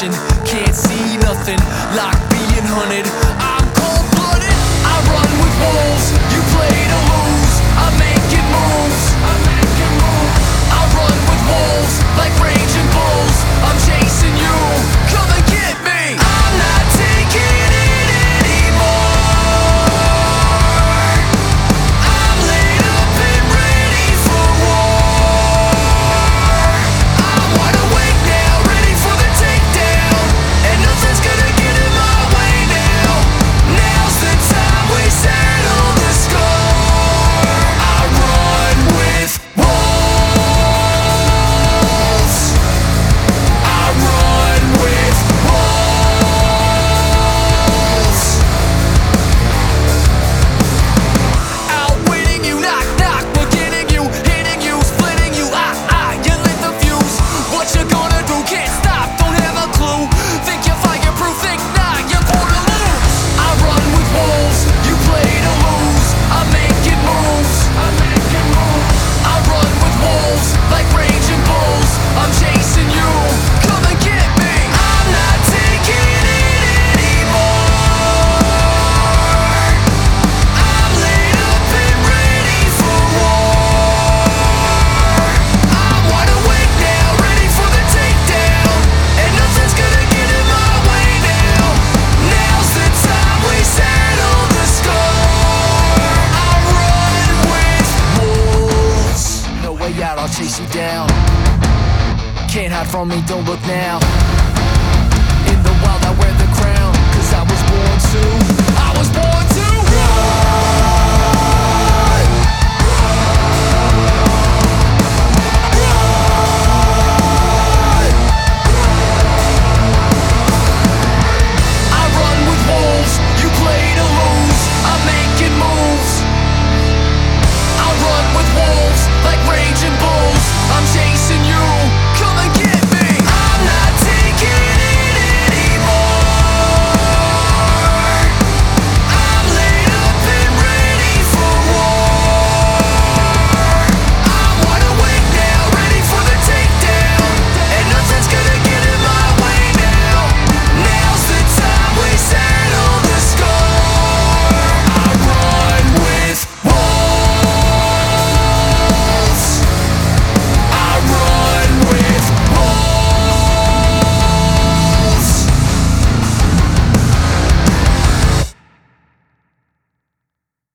vision, can't see nothing, like being hunted. I'm cold-blooded, I run with wolves. You play to lose, I'm making moves. I run with wolves, like raging bulls. I'm chasing you, come and get me. I'm not taking it anymore. I'm laid up and ready for war. I'm wide awake now, ready for the takedown, and nothing's gonna get in my way now. Now's the time we settle the score. I run with wolves. I run with wolves. Outwitting you, knock knock, we're getting you, hitting you, splitting you. You lit the fuse. What you gonna do? Can't stop, don't have a clue. Think you're fireproof, think not, you're born to lose. I run with wolves, you play to lose. I'm making moves. I run with wolves, like raging bulls. I'm chasing you, come and get me. I'm not taking it anymore. I'm laid up and ready for war. I'm wide awake now, ready for the takedown, and nothing's gonna get in my way now. Now's the time we settle the score. I run with wolves. No way out, I'll chase you down. Can't hide from me, don't look now. In the wild I wear the crown, 'cause I was born to run.